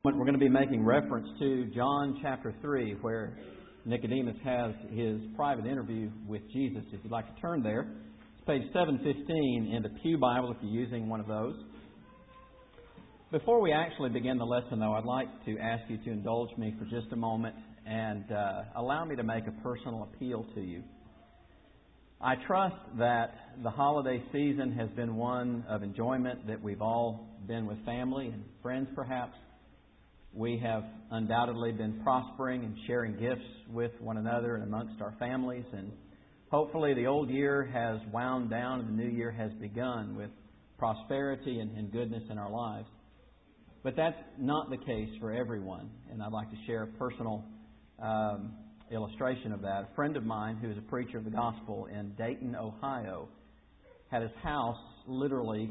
We're going to be making reference to John chapter 3, where Nicodemus has his private interview with Jesus. If you'd like to turn there, it's page 715 in the Pew Bible if you're using one of those. Before we actually begin the lesson, though, I'd like to ask you to indulge me for just a moment and allow me to make a personal appeal to you. I trust that the holiday season has been one of enjoyment, that we've all been with family and friends perhaps. We have undoubtedly been prospering and sharing gifts with one another and amongst our families. And hopefully the old year has wound down and the new year has begun with prosperity and goodness in our lives. But that's not the case for everyone. And I'd like to share a personal illustration of that. A friend of mine who is a preacher of the gospel in Dayton, Ohio, had his house literally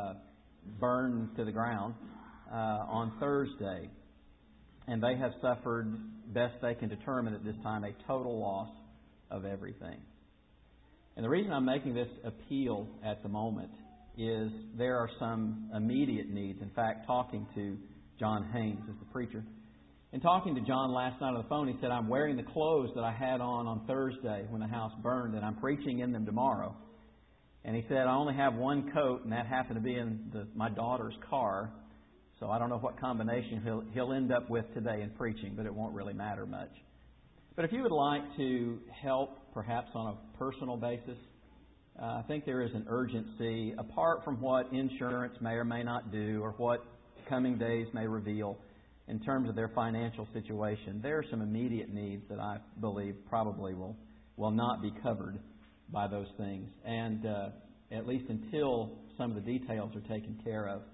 burned to the ground on Thursday. And they have suffered, best they can determine at this time, a total loss of everything. And the reason I'm making this appeal at the moment is there are some immediate needs. In fact, talking to John Haynes as the preacher, and talking to John last night on the phone, he said, I'm wearing the clothes that I had on Thursday when the house burned, and I'm preaching in them tomorrow. And he said, I only have one coat, and that happened to be in my daughter's car. So I don't know what combination he'll end up with today in preaching, but it won't really matter much. But if you would like to help, perhaps on a personal basis, I think there is an urgency, apart from what insurance may or may not do, or what coming days may reveal in terms of their financial situation. There are some immediate needs that I believe probably will not be covered by those things. And at least until some of the details are taken care of,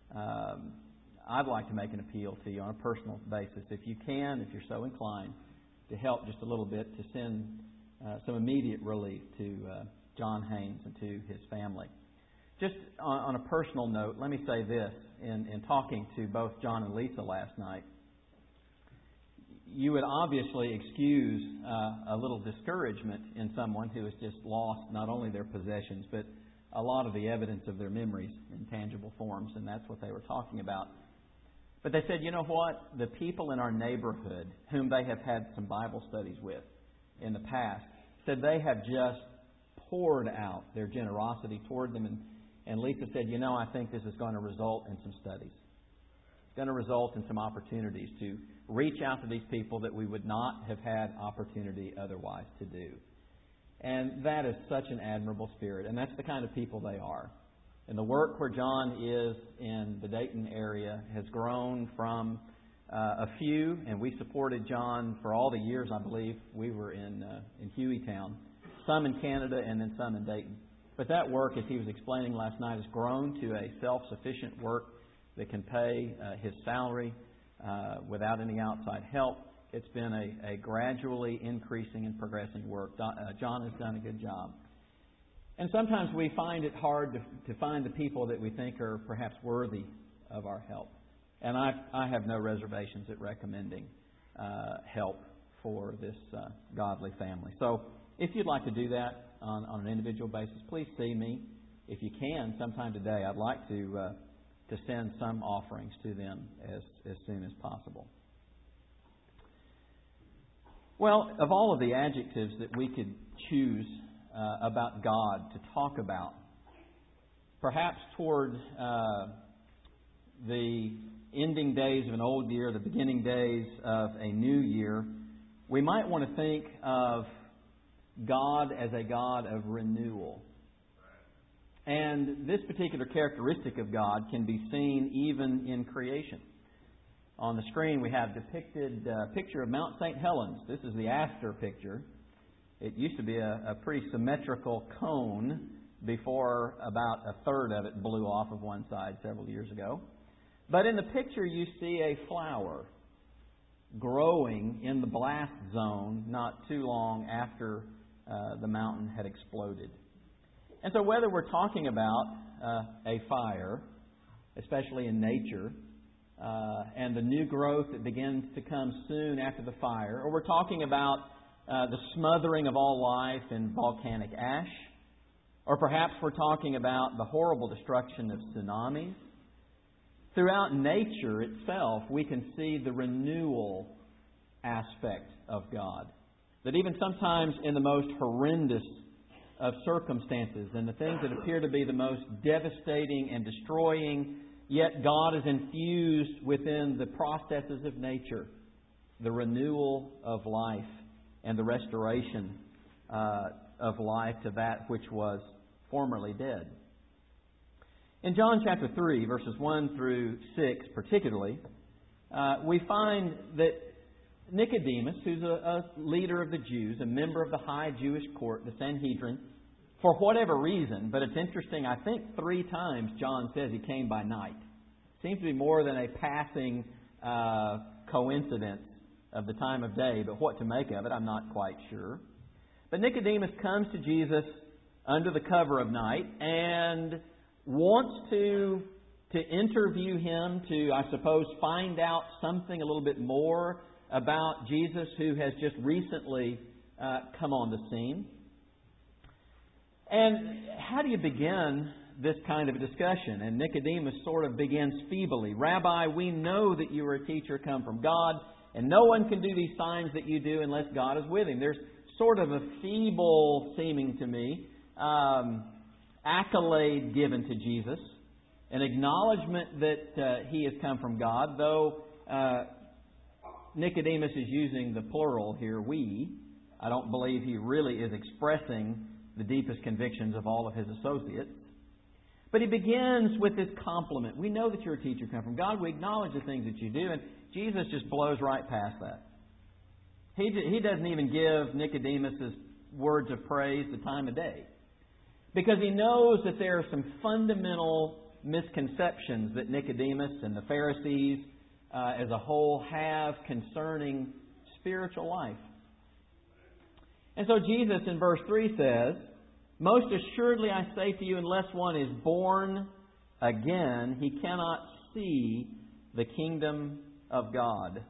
I'd like to make an appeal to you on a personal basis, if you can, if you're so inclined, to help just a little bit to send some immediate relief to John Haynes and to his family. Just on a personal note, let me say this. In talking to both John and Lisa last night, you would obviously excuse a little discouragement in someone who has just lost not only their possessions, but a lot of the evidence of their memories in tangible forms, and that's what they were talking about. But they said, you know what? The people in our neighborhood, whom they have had some Bible studies with in the past, said they have just poured out their generosity toward them. And Lisa said, you know, I think this is going to result in some studies. It's going to result in some opportunities to reach out to these people that we would not have had opportunity otherwise to do. And that is such an admirable spirit. And that's the kind of people they are. And the work where John is in the Dayton area has grown from a few, and we supported John for all the years, I believe, we were in Hueytown. Some in Canada and then some in Dayton. But that work, as he was explaining last night, has grown to a self-sufficient work that can pay his salary without any outside help. It's been a gradually increasing and progressing work. John has done a good job. And sometimes we find it hard to find the people that we think are perhaps worthy of our help. And I have no reservations at recommending help for this godly family. So if you'd like to do that on an individual basis, please see me. If you can, sometime today, I'd like to send some offerings to them as soon as possible. Well, of all of the adjectives that we could choose about God to talk about, perhaps toward the ending days of an old year, the beginning days of a new year, we might want to think of God as a God of renewal. And this particular characteristic of God can be seen even in creation. On the screen we have depicted a picture of Mount St. Helens. This is the after picture. It used to be a pretty symmetrical cone before about a third of it blew off of one side several years ago. But in the picture you see a flower growing in the blast zone not too long after the mountain had exploded. And so whether we're talking about a fire, especially in nature, and the new growth that begins to come soon after the fire, or we're talking about the smothering of all life in volcanic ash, or perhaps we're talking about the horrible destruction of tsunamis, throughout nature itself, we can see the renewal aspect of God. That even sometimes in the most horrendous of circumstances and the things that appear to be the most devastating and destroying, yet God is infused within the processes of nature, the renewal of life and the restoration of life to that which was formerly dead. In John chapter 3, verses 1 through 6 particularly, we find that Nicodemus, who's a leader of the Jews, a member of the high Jewish court, the Sanhedrin, for whatever reason, but it's interesting, I think 3 times John says he came by night. Seems to be more than a passing coincidence of the time of day, but what to make of it, I'm not quite sure. But Nicodemus comes to Jesus under the cover of night and wants to interview Him, to, I suppose, find out something a little bit more about Jesus, who has just recently come on the scene. And how do you begin this kind of a discussion? And Nicodemus sort of begins feebly. Rabbi, we know that you are a teacher come from God, and no one can do these signs that you do unless God is with him. There's sort of a feeble, seeming to me, accolade given to Jesus, an acknowledgement that He has come from God, though Nicodemus is using the plural here, we. I don't believe he really is expressing the deepest convictions of all of his associates. But he begins with this compliment. We know that you're a teacher come from God. We acknowledge the things that you do. And Jesus just blows right past that. He doesn't even give Nicodemus' words of praise the time of day. Because he knows that there are some fundamental misconceptions that Nicodemus and the Pharisees as a whole have concerning spiritual life. And so Jesus in verse 3 says, most assuredly I say to you, unless one is born again, he cannot see the kingdom of God.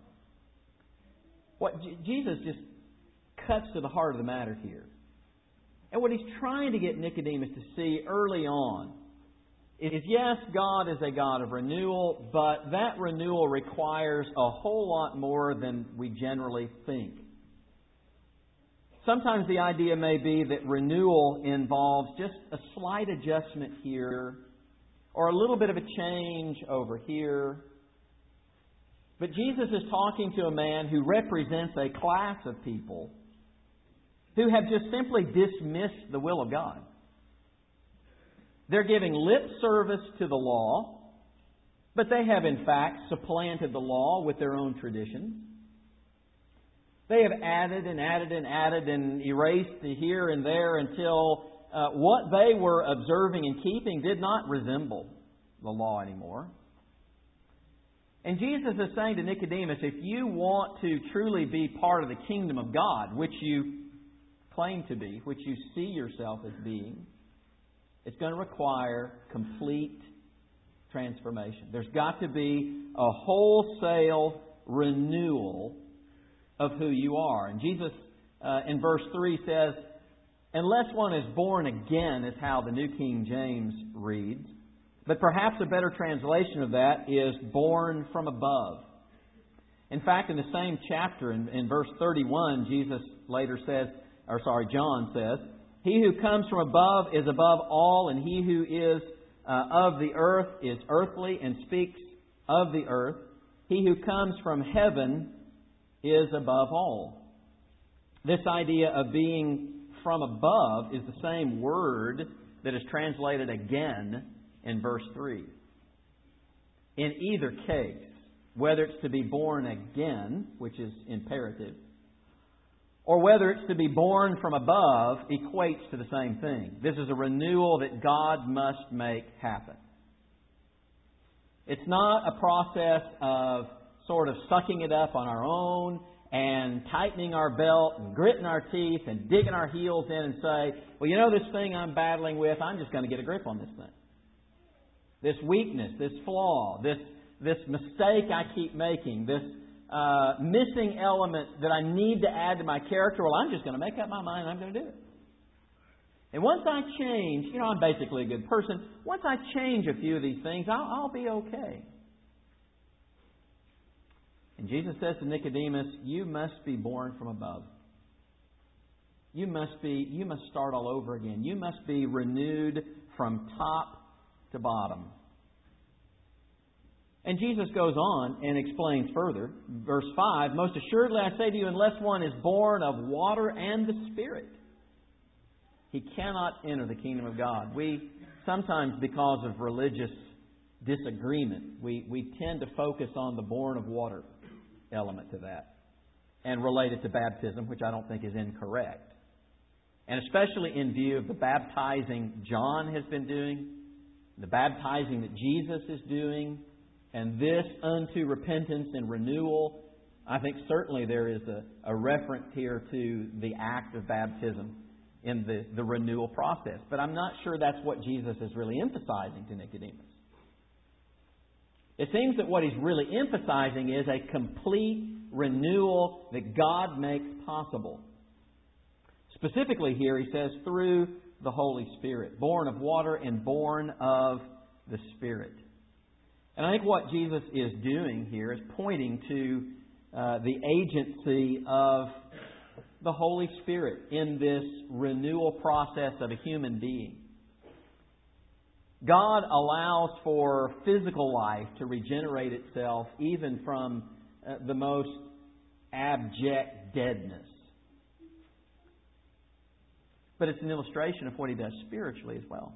Jesus just cuts to the heart of the matter here. And what He's trying to get Nicodemus to see early on is, yes, God is a God of renewal, but that renewal requires a whole lot more than we generally think. Sometimes the idea may be that renewal involves just a slight adjustment here or a little bit of a change over here. But Jesus is talking to a man who represents a class of people who have just simply dismissed the will of God. They're giving lip service to the law, but they have in fact supplanted the law with their own traditions. They have added and added and added and erased the here and there until what they were observing and keeping did not resemble the law anymore. And Jesus is saying to Nicodemus, if you want to truly be part of the kingdom of God, which you claim to be, which you see yourself as being, it's going to require complete transformation. There's got to be a wholesale renewal of who you are. And Jesus in verse 3 says, unless one is born again, is how the New King James reads. But perhaps a better translation of that is born from above. In fact, in the same chapter, in verse 31, John says, he who comes from above is above all, and he who is of the earth is earthly and speaks of the earth. He who comes from heaven is above all. This idea of being from above is the same word that is translated again in verse 3. In either case, whether it's to be born again, which is imperative, or whether it's to be born from above, equates to the same thing. This is a renewal that God must make happen. It's not a process of sort of sucking it up on our own and tightening our belt and gritting our teeth and digging our heels in and say, well, you know this thing I'm battling with, I'm just going to get a grip on this thing. This weakness, this flaw, this mistake I keep making, this missing element that I need to add to my character, well, I'm just going to make up my mind and I'm going to do it. And once I change, I'm basically a good person. Once I change a few of these things, I'll be okay. And Jesus says to Nicodemus, you must be born from above. You must start all over again. You must be renewed from top to bottom. And Jesus goes on and explains further. Verse 5, most assuredly I say to you, unless one is born of water and the Spirit, he cannot enter the kingdom of God. We sometimes, because of religious disagreement, we tend to focus on the born of water element to that and relate it to baptism, which I don't think is incorrect. And especially in view of the baptizing John has been doing, the baptizing that Jesus is doing, and this unto repentance and renewal, I think certainly there is a reference here to the act of baptism in the renewal process. But I'm not sure that's what Jesus is really emphasizing to Nicodemus. It seems that what He's really emphasizing is a complete renewal that God makes possible. Specifically here, He says, through the Holy Spirit, born of water and born of the Spirit. And I think what Jesus is doing here is pointing to the agency of the Holy Spirit in this renewal process of a human being. God allows for physical life to regenerate itself even from the most abject deadness. But it's an illustration of what He does spiritually as well.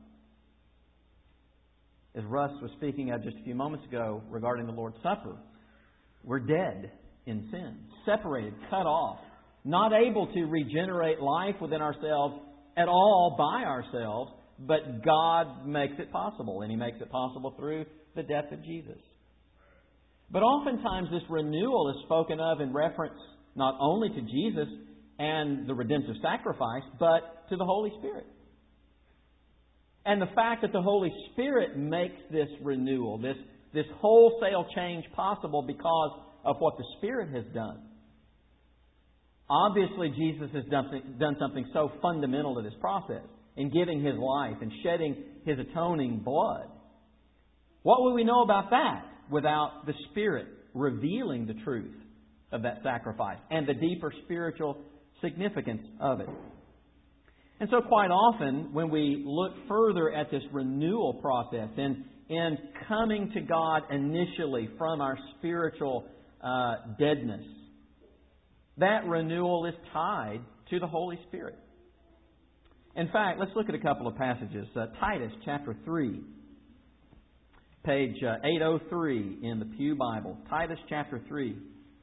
As Russ was speaking of just a few moments ago regarding the Lord's Supper, we're dead in sin, separated, cut off, not able to regenerate life within ourselves at all by ourselves, but God makes it possible, and He makes it possible through the death of Jesus. But oftentimes this renewal is spoken of in reference not only to Jesus and the redemptive sacrifice, but to the Holy Spirit. And the fact that the Holy Spirit makes this renewal, this wholesale change possible because of what the Spirit has done. Obviously, Jesus has done something so fundamental to this process in giving His life and shedding His atoning blood. What would we know about that without the Spirit revealing the truth of that sacrifice and the deeper spiritual significance of it? And so quite often, when we look further at this renewal process and coming to God initially from our spiritual deadness, that renewal is tied to the Holy Spirit. In fact, let's look at a couple of passages. Titus chapter 3, page 803 in the Pew Bible. Titus chapter 3.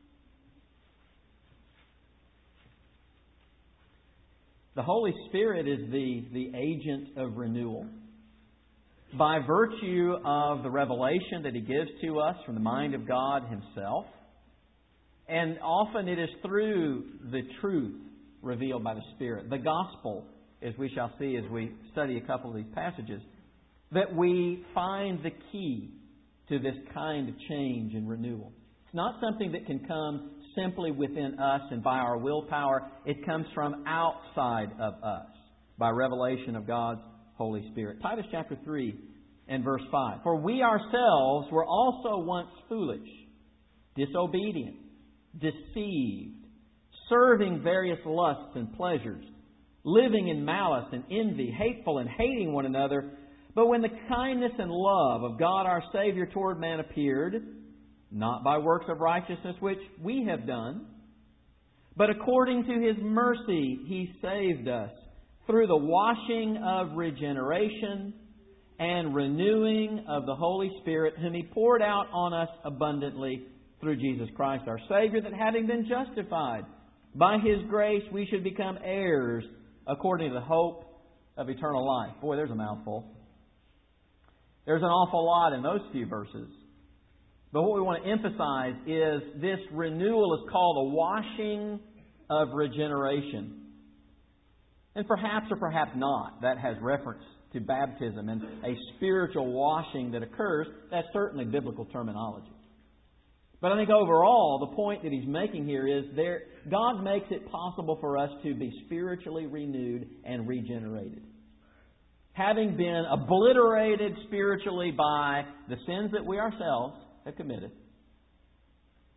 The Holy Spirit is the agent of renewal. By virtue of the revelation that He gives to us from the mind of God Himself, and often it is through the truth revealed by the Spirit, the gospel, as we shall see as we study a couple of these passages, that we find the key to this kind of change and renewal. It's not something that can come simply within us and by our willpower. It comes from outside of us by revelation of God's Holy Spirit. Titus chapter 3 and verse 5. For we ourselves were also once foolish, disobedient, deceived, serving various lusts and pleasures, living in malice and envy, hateful and hating one another. But when the kindness and love of God our Savior toward man appeared, not by works of righteousness which we have done, but according to His mercy He saved us through the washing of regeneration and renewing of the Holy Spirit, whom He poured out on us abundantly through Jesus Christ our Savior, that having been justified by His grace we should become heirs according to the hope of eternal life. Boy, there's a mouthful. There's an awful lot in those few verses. But what we want to emphasize is this renewal is called a washing of regeneration. And perhaps or perhaps not, that has reference to baptism and a spiritual washing that occurs. That's certainly biblical terminology. But I think overall, the point that he's making here is God makes it possible for us to be spiritually renewed and regenerated. Having been obliterated spiritually by the sins that we ourselves have committed,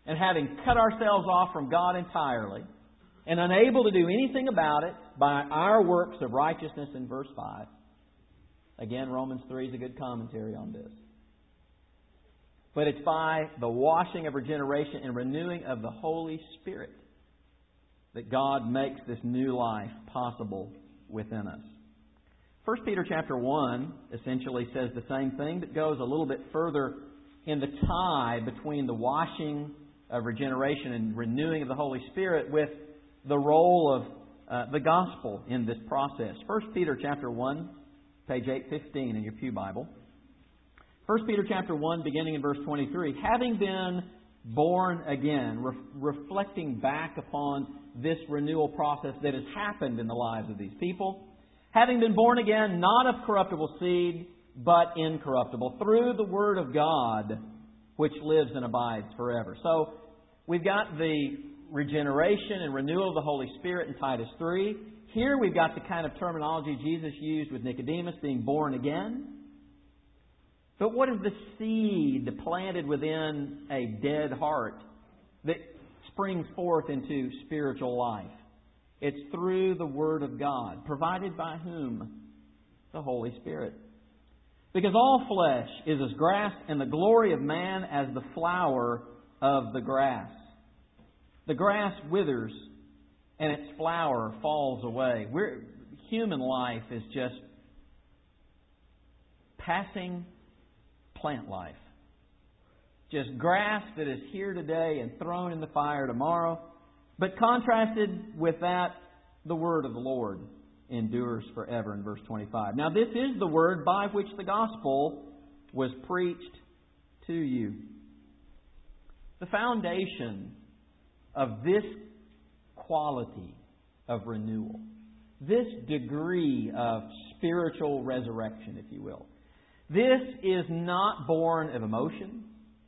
and having cut ourselves off from God entirely, and unable to do anything about it by our works of righteousness in verse 5. Again, Romans 3 is a good commentary on this. But it's by the washing of regeneration and renewing of the Holy Spirit that God makes this new life possible within us. 1 Peter chapter 1 essentially says the same thing, but goes a little bit further in the tie between the washing of regeneration and renewing of the Holy Spirit with the role of the gospel in this process. 1 Peter chapter 1, page 815 in your pew Bible. 1 Peter chapter 1, beginning in verse 23. Having been born again, reflecting back upon this renewal process that has happened in the lives of these people. Having been born again, not of corruptible seed, but incorruptible, through the Word of God, which lives and abides forever. So, we've got the regeneration and renewal of the Holy Spirit in Titus 3. Here we've got the kind of terminology Jesus used with Nicodemus, being born again. But what is the seed planted within a dead heart that springs forth into spiritual life? It's through the Word of God. Provided by whom? The Holy Spirit. Because all flesh is as grass, and the glory of man as the flower of the grass. The grass withers, and its flower falls away. Human life is just passing plant life. Just grass that is here today and thrown in the fire tomorrow. But contrasted with that, the word of the Lord endures forever in verse 25. Now this is the word by which the gospel was preached to you. The foundation of this quality of renewal, this degree of spiritual resurrection, if you will, this is not born of emotion.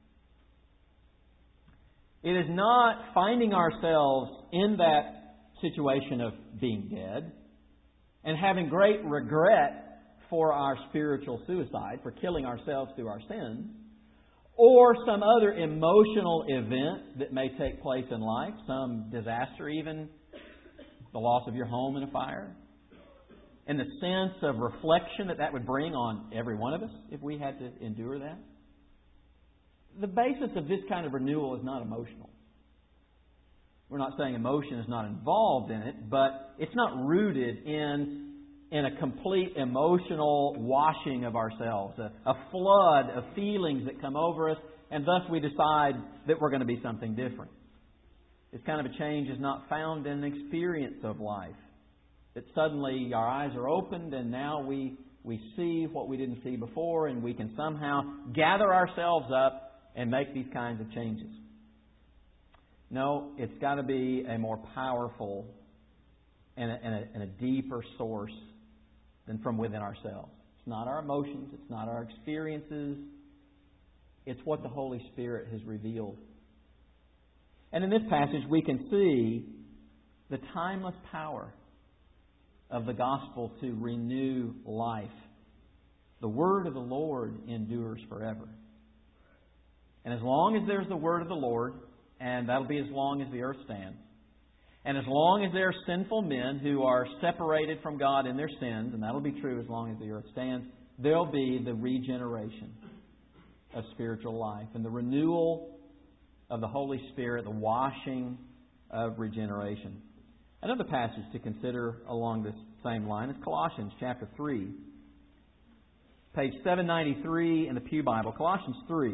It is not finding ourselves in that situation of being dead and having great regret for our spiritual suicide, for killing ourselves through our sins, or some other emotional event that may take place in life, some disaster even, the loss of your home in a fire, and the sense of reflection that would bring on every one of us if we had to endure that. The basis of this kind of renewal is not emotional. We're not saying emotion is not involved in it, but it's not rooted in a complete emotional washing of ourselves, a flood of feelings that come over us, and thus we decide that we're going to be something different. This kind of a change is not found in an experience of life. That suddenly our eyes are opened and now we see what we didn't see before, and we can somehow gather ourselves up and make these kinds of changes. No, it's got to be a more powerful and a deeper source than from within ourselves. It's not our emotions. It's not our experiences. It's what the Holy Spirit has revealed. And in this passage we can see the timeless power of the gospel to renew life. The word of the Lord endures forever. And as long as there's the word of the Lord, and that'll be as long as the earth stands, and as long as there are sinful men who are separated from God in their sins, and that'll be true as long as the earth stands, there'll be the regeneration of spiritual life and the renewal of the Holy Spirit, the washing of regeneration. Another passage to consider along this same line is Colossians chapter 3. Page 793 in the Pew Bible. Colossians 3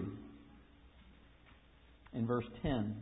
in verse 10.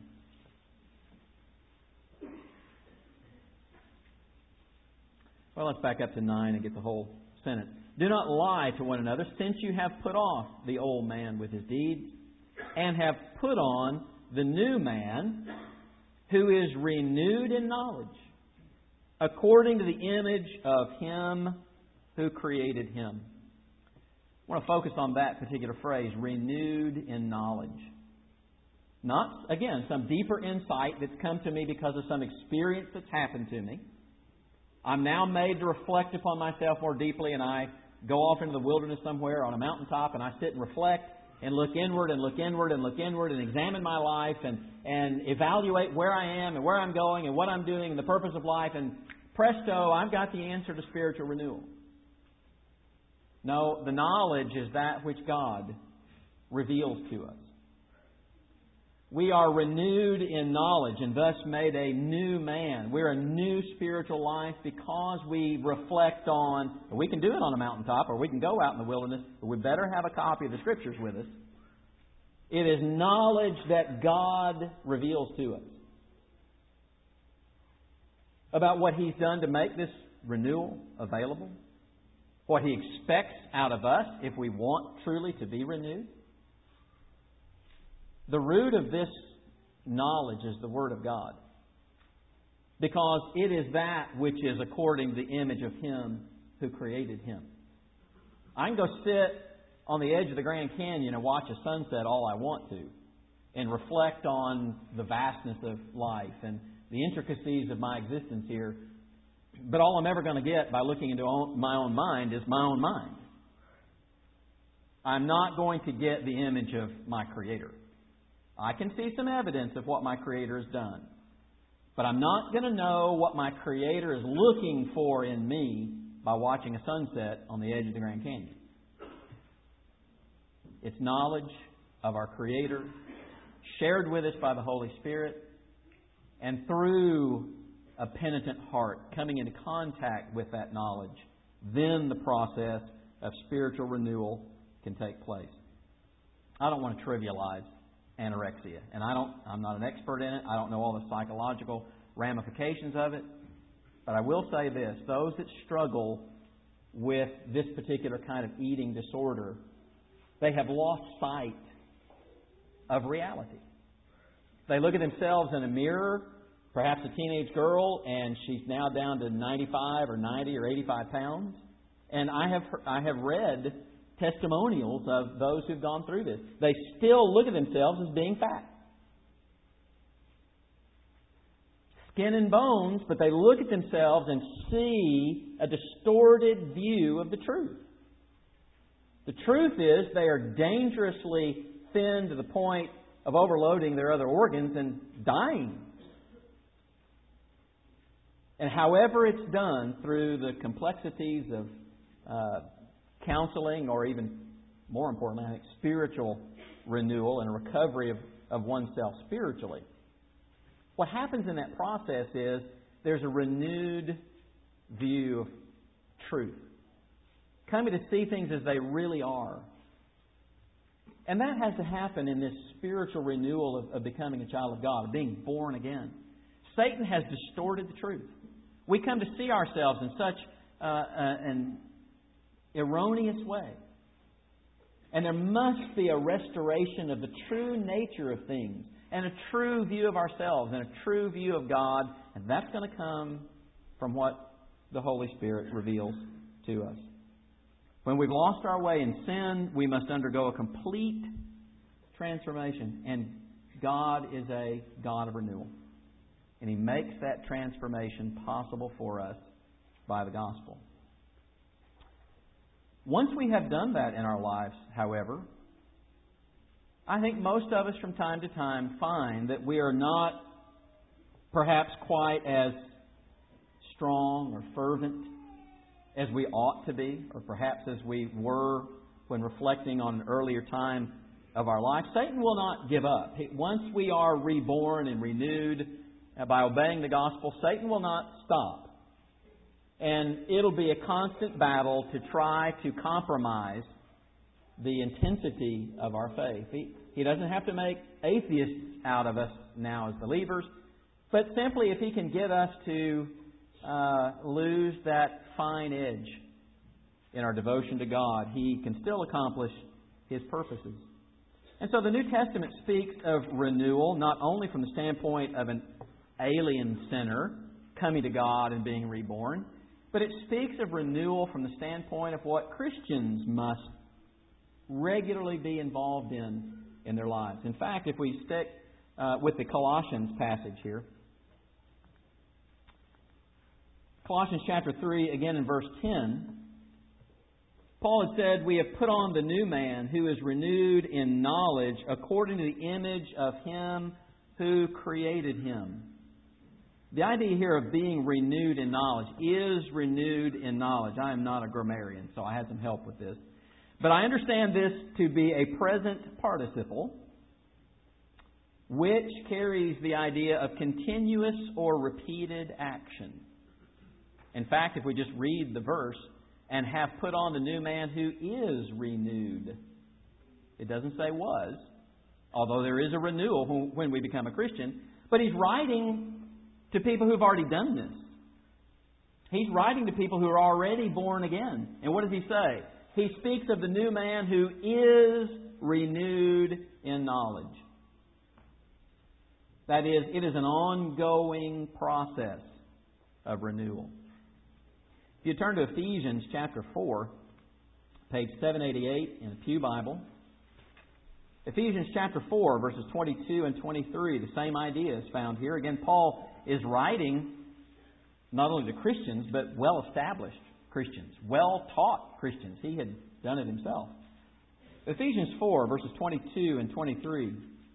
Well, let's back up to 9 and get the whole sentence. Do not lie to one another, since you have put off the old man with his deeds, and have put on the new man, who is renewed in knowledge, according to the image of Him who created him. I want to focus on that particular phrase, renewed in knowledge. Not, again, some deeper insight that's come to me because of some experience that's happened to me. I'm now made to reflect upon myself more deeply, and I go off into the wilderness somewhere on a mountaintop and I sit and reflect, and look inward and look inward and look inward and examine my life and evaluate where I am and where I'm going and what I'm doing and the purpose of life, and presto, I've got the answer to spiritual renewal. No, the knowledge is that which God reveals to us. We are renewed in knowledge and thus made a new man. We're a new spiritual life because we reflect on, we can do it on a mountaintop or we can go out in the wilderness, but we better have a copy of the Scriptures with us. It is knowledge that God reveals to us about what He's done to make this renewal available, what He expects out of us if we want truly to be renewed. The root of this knowledge is the Word of God, because it is that which is according to the image of Him who created Him. I can go sit on the edge of the Grand Canyon and watch a sunset all I want to and reflect on the vastness of life and the intricacies of my existence here, but all I'm ever going to get by looking into my own mind is my own mind. I'm not going to get the image of my Creator. I can see some evidence of what my Creator has done. But I'm not going to know what my Creator is looking for in me by watching a sunset on the edge of the Grand Canyon. It's knowledge of our Creator, shared with us by the Holy Spirit, and through a penitent heart coming into contact with that knowledge, then the process of spiritual renewal can take place. I don't want to trivialize anorexia. And I'm not an expert in it. I don't know all the psychological ramifications of it. But I will say this. Those that struggle with this particular kind of eating disorder, they have lost sight of reality. They look at themselves in a mirror, perhaps a teenage girl, and she's now down to 95 or 90 or 85 pounds. And I have read testimonials of those who've gone through this. They still look at themselves as being fat. Skin and bones, but they look at themselves and see a distorted view of the truth. The truth is they are dangerously thin to the point of overloading their other organs and dying. And however it's done through the complexities of counseling, or even more importantly, I think, spiritual renewal and a recovery of oneself spiritually. What happens in that process is there's a renewed view of truth, coming to see things as they really are. And that has to happen in this spiritual renewal of becoming a child of God, of being born again. Satan has distorted the truth. We come to see ourselves in such an erroneous way. And there must be a restoration of the true nature of things and a true view of ourselves and a true view of God. And that's going to come from what the Holy Spirit reveals to us. When we've lost our way in sin, we must undergo a complete transformation. And God is a God of renewal. And He makes that transformation possible for us by the gospel. Once we have done that in our lives, however, I think most of us from time to time find that we are not perhaps quite as strong or fervent as we ought to be, or perhaps as we were when reflecting on an earlier time of our life. Satan will not give up. Once we are reborn and renewed by obeying the gospel, Satan will not stop. And it'll be a constant battle to try to compromise the intensity of our faith. He doesn't have to make atheists out of us now as believers, but simply if he can get us to lose that fine edge in our devotion to God, he can still accomplish his purposes. And so the New Testament speaks of renewal not only from the standpoint of an alien sinner coming to God and being reborn, but it speaks of renewal from the standpoint of what Christians must regularly be involved in their lives. In fact, if we stick with the Colossians passage here, Colossians chapter 3, again in verse 10, Paul had said, we have put on the new man who is renewed in knowledge according to the image of Him who created him. The idea here of being renewed in knowledge is renewed in knowledge. I am not a grammarian, so I had some help with this. But I understand this to be a present participle, which carries the idea of continuous or repeated action. In fact, if we just read the verse, and have put on the new man who is renewed. It doesn't say was, although there is a renewal when we become a Christian. But he's writing to people who've already done this. He's writing to people who are already born again. And what does he say? He speaks of the new man who is renewed in knowledge. That is, it is an ongoing process of renewal. If you turn to Ephesians chapter 4, page 788 in the Pew Bible. Ephesians chapter 4, verses 22 and 23, the same idea is found here. Again, Paul is writing not only to Christians, but well-established Christians, well-taught Christians. He had done it himself. Ephesians 4, verses 22 and 23.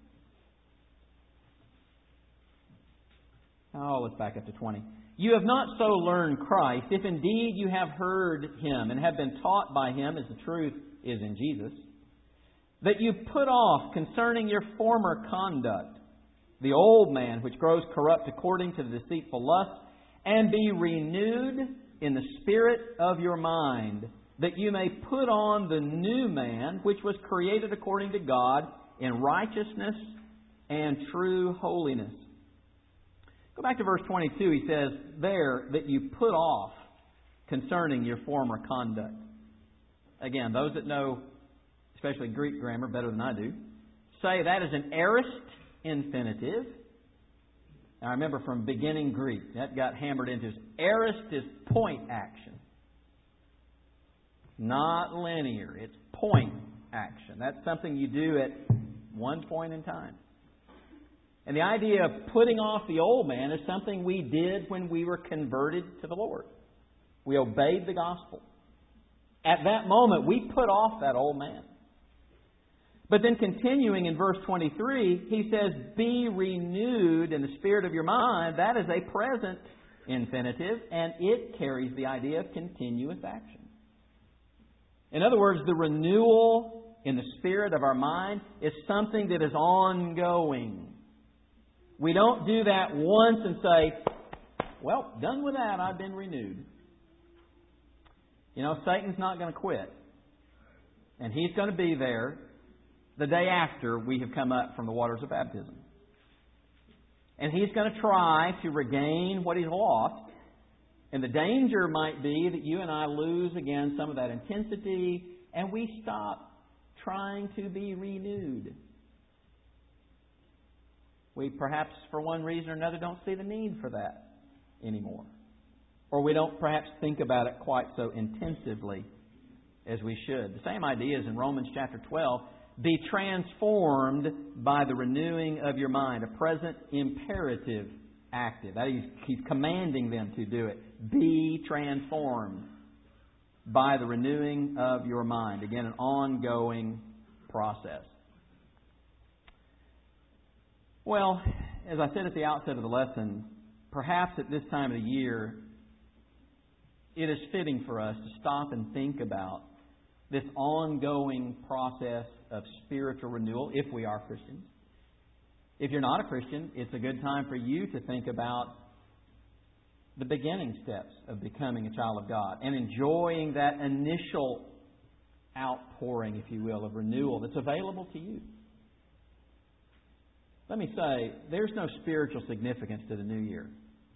Oh, let's back up to 20. You have not so learned Christ, if indeed you have heard Him and have been taught by Him, as the truth is in Jesus, that you put off concerning your former conduct the old man which grows corrupt according to the deceitful lust, and be renewed in the spirit of your mind, that you may put on the new man which was created according to God in righteousness and true holiness. Go back to verse 22. He says there that you put off concerning your former conduct. Again, those that know, especially Greek grammar better than I do, say that is an aorist infinitive. Now, I remember from beginning Greek, that got hammered into us. Aorist is point action. Not linear. It's point action. That's something you do at one point in time. And the idea of putting off the old man is something we did when we were converted to the Lord. We obeyed the gospel. At that moment, we put off that old man. But then continuing in verse 23, he says, be renewed in the spirit of your mind. That is a present infinitive, and it carries the idea of continuous action. In other words, the renewal in the spirit of our mind is something that is ongoing. We don't do that once and say, well, done with that, I've been renewed. You know, Satan's not going to quit. And he's going to be there the day after we have come up from the waters of baptism. And he's going to try to regain what he's lost. And the danger might be that you and I lose again some of that intensity and we stop trying to be renewed. We perhaps, for one reason or another, don't see the need for that anymore. Or we don't perhaps think about it quite so intensively as we should. The same idea is in Romans chapter 12. Be transformed by the renewing of your mind. A present imperative active. That is, he's commanding them to do it. Be transformed by the renewing of your mind. Again, an ongoing process. Well, as I said at the outset of the lesson, perhaps at this time of the year, it is fitting for us to stop and think about this ongoing process of spiritual renewal, if we are Christians. If you're not a Christian, it's a good time for you to think about the beginning steps of becoming a child of God and enjoying that initial outpouring, if you will, of renewal that's available to you. Let me say, there's no spiritual significance to the new year.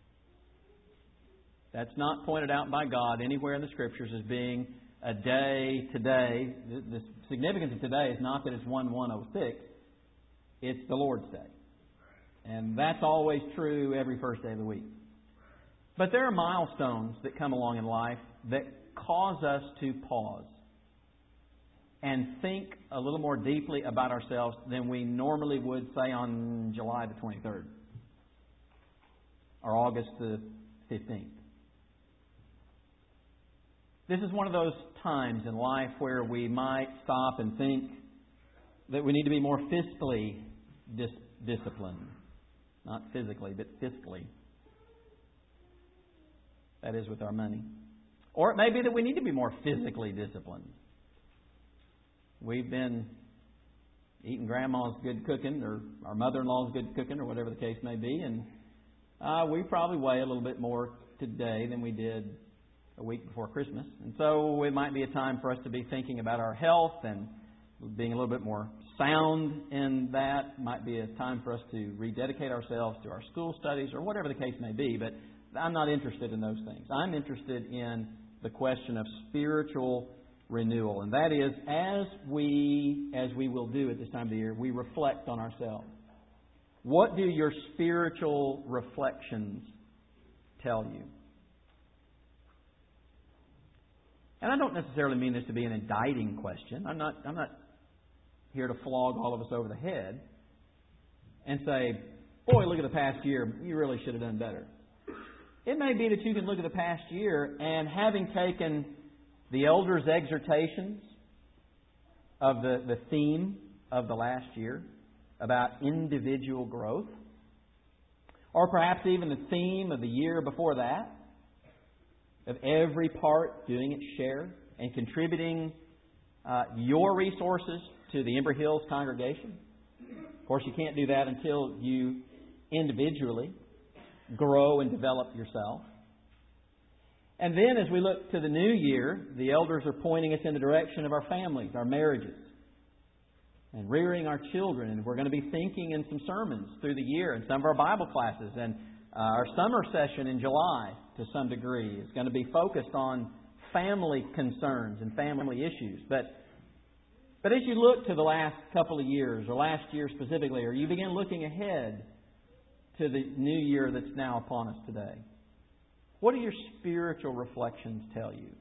That's not pointed out by God anywhere in the Scriptures as being a day today. The significance of today is not that it's 1/106. It's the Lord's Day. And that's always true every first day of the week. But there are milestones that come along in life that cause us to pause and think a little more deeply about ourselves than we normally would, say, on July the 23rd or August the 15th. This is one of those times in life where we might stop and think that we need to be more fiscally disciplined. Not physically, but fiscally. That is with our money. Or it may be that we need to be more physically disciplined. We've been eating Grandma's good cooking, or our mother-in-law's good cooking, or whatever the case may be, and we probably weigh a little bit more today than we did a week before Christmas. And so it might be a time for us to be thinking about our health and being a little bit more sound in that. Might be a time for us to rededicate ourselves to our school studies or whatever the case may be. But I'm not interested in those things. I'm interested in the question of spiritual renewal. And that is, as we will do at this time of the year, we reflect on ourselves. What do your spiritual reflections tell you? And I don't necessarily mean this to be an indicting question. I'm not here to flog all of us over the head and say, boy, look at the past year, you really should have done better. It may be that you can look at the past year and, having taken the elders' exhortations of the theme of the last year about individual growth, or perhaps even the theme of the year before that, of every part doing its share and contributing your resources to the Ember Hills congregation. Of course, you can't do that until you individually grow and develop yourself. And then as we look to the new year, the elders are pointing us in the direction of our families, our marriages, and rearing our children. And we're going to be thinking in some sermons through the year and some of our Bible classes. And our summer session in July, to some degree, is going to be focused on family concerns and family issues. But as you look to the last couple of years, or last year specifically, or you begin looking ahead to the new year that's now upon us today, what do your spiritual reflections tell you?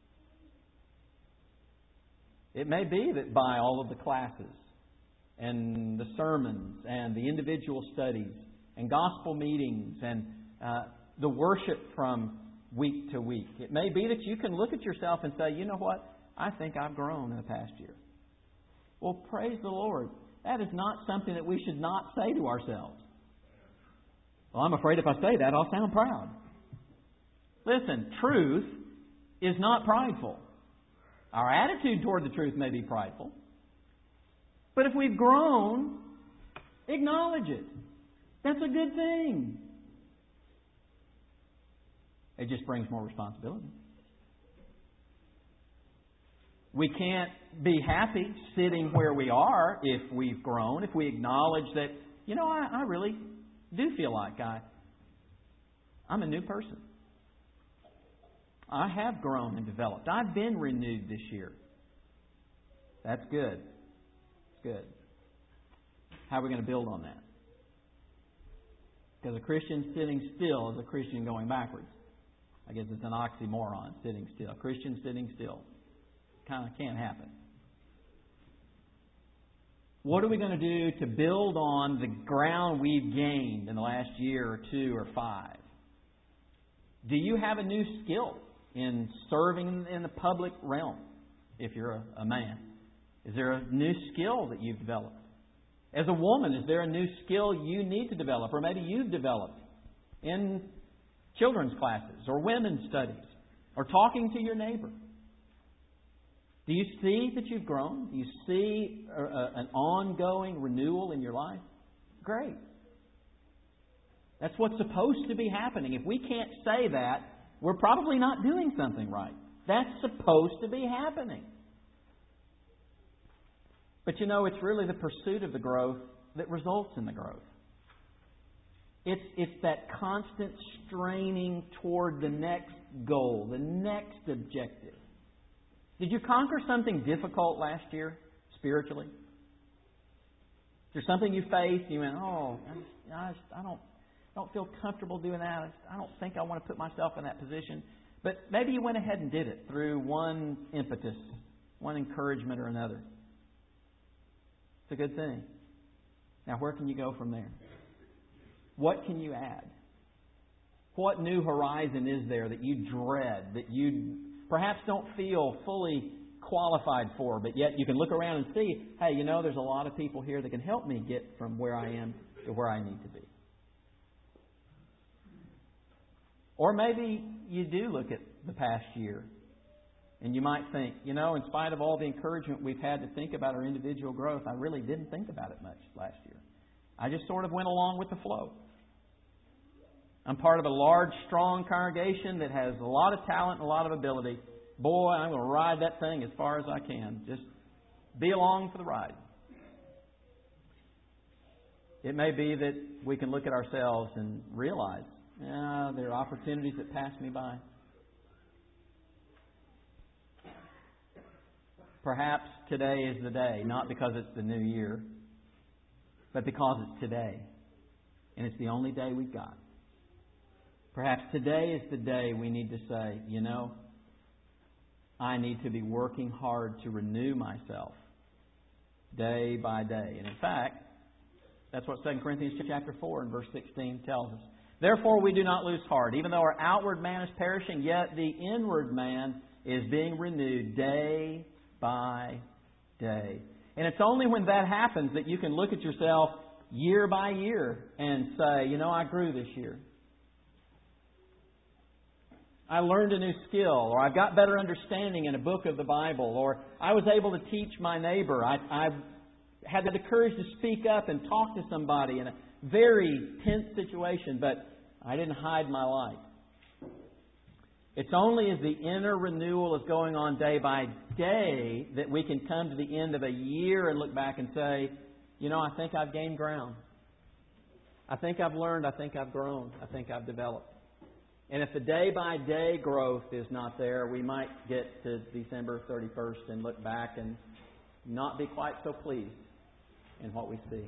It may be that by all of the classes and the sermons and the individual studies and gospel meetings and the worship from week to week, it may be that you can look at yourself and say, you know what, I think I've grown in the past year. Well, praise the Lord. That is not something that we should not say to ourselves. Well, I'm afraid if I say that, I'll sound proud. Listen, truth is not prideful. Our attitude toward the truth may be prideful. But if we've grown, acknowledge it. That's a good thing. It just brings more responsibility. We can't be happy sitting where we are if we've grown, if we acknowledge that, you know, I really do feel like I'm a new person. I have grown and developed. I've been renewed this year. That's good. It's good. How are we going to build on that? Because a Christian sitting still is a Christian going backwards. I guess it's an oxymoron, sitting still. A Christian sitting still. Kind of can't happen. What are we going to do to build on the ground we've gained in the last year or two or five? Do you have a new skill in serving in the public realm, if you're a man? Is there a new skill that you've developed? As a woman, is there a new skill you need to develop, or maybe you've developed in children's classes or women's studies or talking to your neighbor? Do you see that you've grown? Do you see an ongoing renewal in your life? Great. That's what's supposed to be happening. If we can't say that, we're probably not doing something right. That's supposed to be happening. But you know, it's really the pursuit of the growth that results in the growth. It's that constant straining toward the next goal, the next objective. Did you conquer something difficult last year, spiritually? Is there something you faced and you went, I don't feel comfortable doing that. I don't think I want to put myself in that position. But maybe you went ahead and did it through one impetus, one encouragement or another. It's a good thing. Now, where can you go from there? What can you add? What new horizon is there that you dread, that you perhaps don't feel fully qualified for, but yet you can look around and see, hey, there's a lot of people here that can help me get from where I am to where I need to be. Or maybe you do look at the past year and you might think, in spite of all the encouragement we've had to think about our individual growth, I really didn't think about it much last year. I just sort of went along with the flow. I'm part of a large, strong congregation that has a lot of talent and a lot of ability. Boy, I'm going to ride that thing as far as I can. Just be along for the ride. It may be that we can look at ourselves and realize, there are opportunities that pass me by. Perhaps today is the day, not because it's the new year, but because it's today. And it's the only day we've got. Perhaps today is the day we need to say, I need to be working hard to renew myself day by day. And in fact, that's what 2 Corinthians chapter 4 and verse 16 tells us. Therefore we do not lose heart. Even though our outward man is perishing, yet the inward man is being renewed day by day. And it's only when that happens that you can look at yourself year by year and say, I grew this year. I learned a new skill, or I've got better understanding in a book of the Bible, or I was able to teach my neighbor. I had the courage to speak up and talk to somebody in a very tense situation, but I didn't hide my light. It's only as the inner renewal is going on day by day that we can come to the end of a year and look back and say, I think I've gained ground. I think I've learned. I think I've grown. I think I've developed. And if the day-by-day growth is not there, we might get to December 31st and look back and not be quite so pleased in what we see.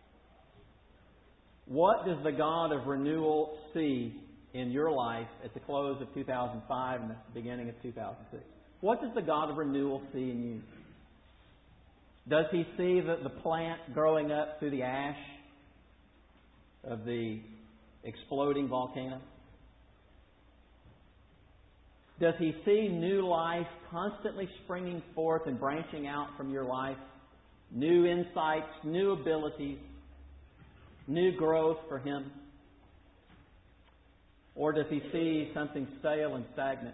What does the God of renewal see in your life at the close of 2005 and the beginning of 2006? What does the God of renewal see in you? Does He see the plant growing up through the ash of the exploding volcano? Does He see new life constantly springing forth and branching out from your life? New insights, new abilities, new growth for Him? Or does He see something stale and stagnant,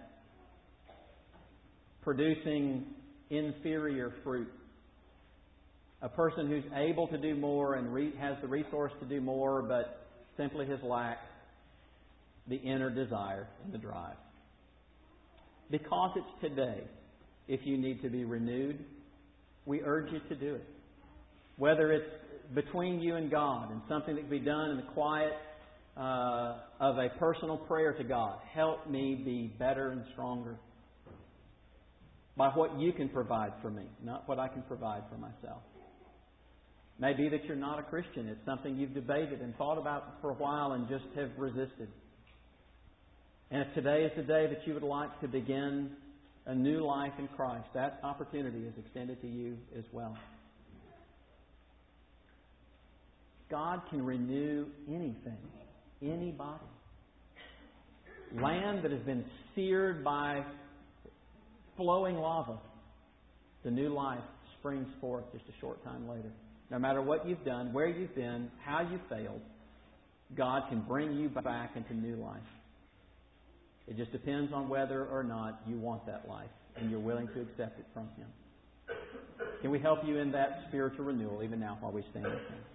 producing inferior fruit? A person who's able to do more and has the resource to do more, but simply has lacked the inner desire and the drive. Because it's today, if you need to be renewed, we urge you to do it. Whether it's between you and God and something that can be done in the quiet of a personal prayer to God. Help me be better and stronger by what you can provide for me, not what I can provide for myself. Maybe that you're not a Christian. It's something you've debated and thought about for a while and just have resisted. And if today is the day that you would like to begin a new life in Christ, that opportunity is extended to you as well. God can renew anything, anybody. Land that has been seared by flowing lava, the new life springs forth just a short time later. No matter what you've done, where you've been, how you failed, God can bring you back into new life. It just depends on whether or not you want that life and you're willing to accept it from Him. Can we help you in that spiritual renewal even now while we stand and sing?